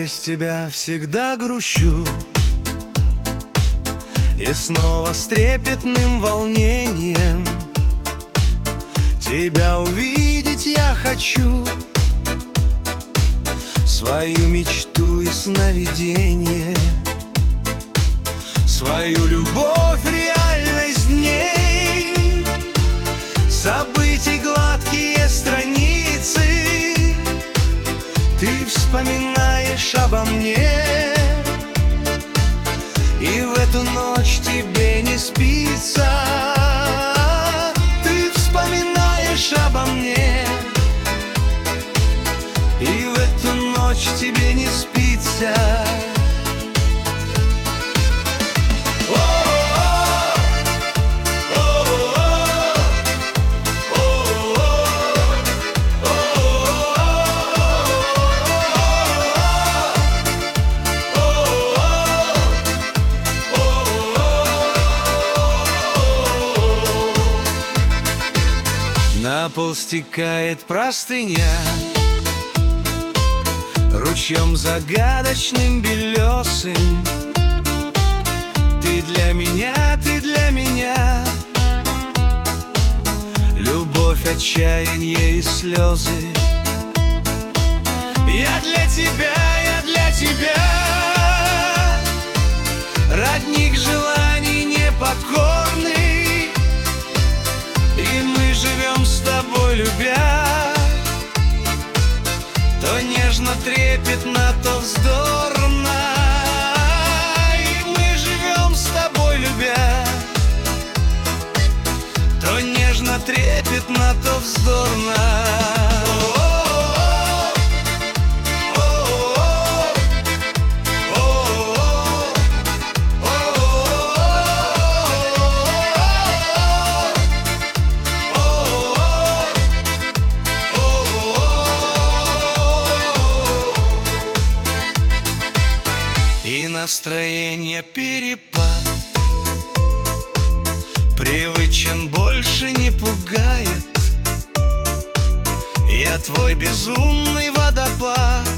без тебя всегда грущу, и снова с трепетным волнением тебя увидеть я хочу. Свою мечту и сновидение, свою любовь, реальность дней, событий гладкие страницы ты вспоминаешь обо мне, и в эту ночь тебе не спится. Ты вспоминаешь обо мне, и в эту ночь тебе не спится. На пол стекает простыня, ручьем загадочным белесым. Ты для меня, ты для меня, любовь, отчаяние и слезы. Я для тебя, я для тебя, родник желаний непокорный, и мы живем с тобой, любя, то нежно, трепетно, то вздорно. И мы живем с тобой, любя, то нежно, трепетно, то вздорно. И настроение перепад, привычен, больше не пугает. Я твой безумный водопад,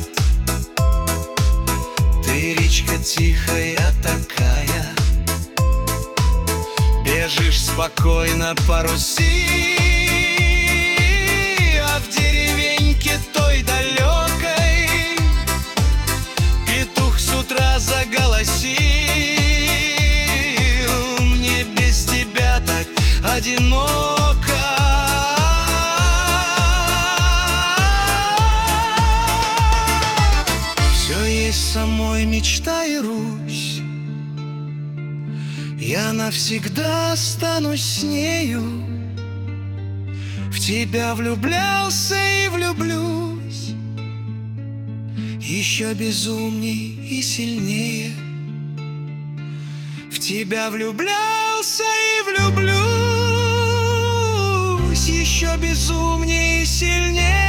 ты речка тихая такая, бежишь спокойно по Руси, а в деревеньке той далекой петух с утра заголосил. Мне без тебя так одиноко. Все есть самой мечта и Русь, я навсегда останусь с нею. В тебя влюблялся и влюблюсь, еще безумней и сильнее. В тебя влюблялся и влюблюсь, еще безумней и сильнее.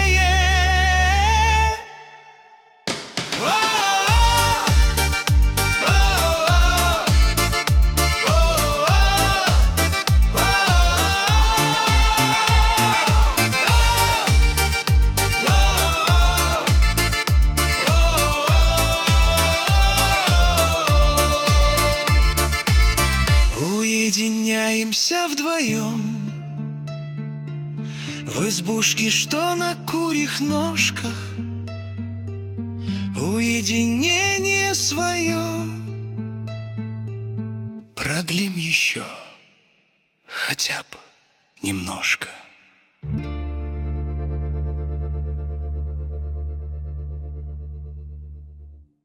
Уединяемся вдвоем в избушке, что на курьих ножках. Уединение свое продлим еще хотя бы немножко.